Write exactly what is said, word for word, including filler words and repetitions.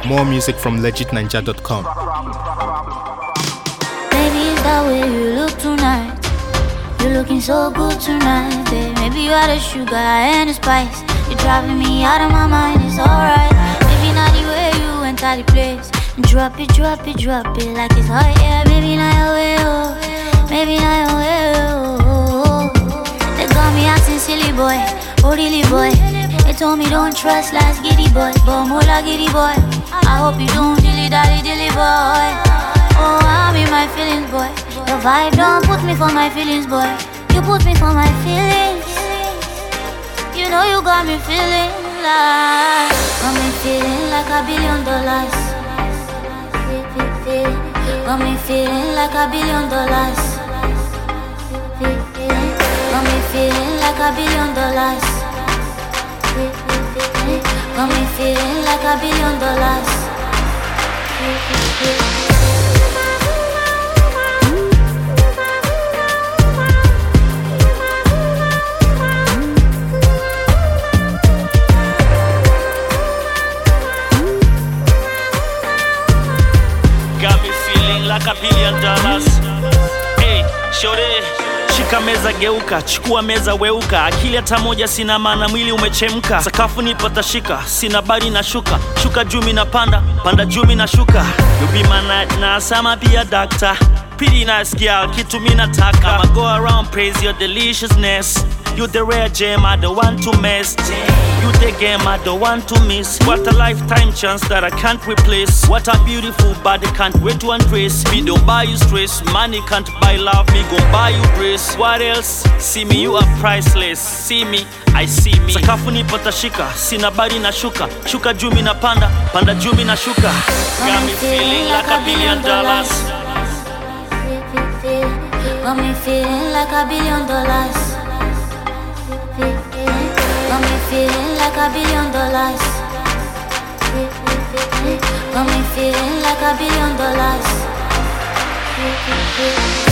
More music from legit ninja dot com. Baby, is that way you look tonight? You're looking so good tonight, babe. Maybe you are the sugar and the spice. You're driving me out of my mind, it's alright. Maybe not the way you enter the place. Drop it, drop it, drop it like it's hot, yeah. Maybe not your way, oh. Maybe not your way, oh. They got me acting silly boy, oh really boy. They told me don't trust last giddy boy, but more like giddy boy. I hope you don't dilly dally dilly boy. Oh, I'm in my feelings, boy. Your vibe don't put me for my feelings, boy. You put me for my feelings. You know you got me feeling like, got me feeling like a billion dollars. Got me feeling like a billion dollars. Got me feeling like a billion dollars. Got me feeling like a billion dollars. Got me feeling like a billion dollars. Hey, shorty, shika meza geuka, chukua meza weuka. Akili hata moja sina maana, mwili umechemka. Sakafu nipata shika, sina bari na shuka. Shuka jumi na panda, panda jumi na shuka. You be my night nurse, I'ma be a doctor. Pretty nice girl, kitu mi nataka. I'ma go around praise your deliciousness. You the rare gem, I don't want to mess. You the game, I don't want to miss. What a lifetime chance that I can't replace. What a beautiful body, can't wait to undress. Me don't buy you stress, money can't buy love. Me gon' buy you grace. What else? See me, you are priceless. See me, I see me. Sakafu nipata shika, sina bari na shuka. Shuka jumi na panda, panda jumi na shuka. Got me feeling like a billion dollars. Got me feeling like a billion dollars. Got me feeling like a billion dollars. Got me feeling like a billion dollars.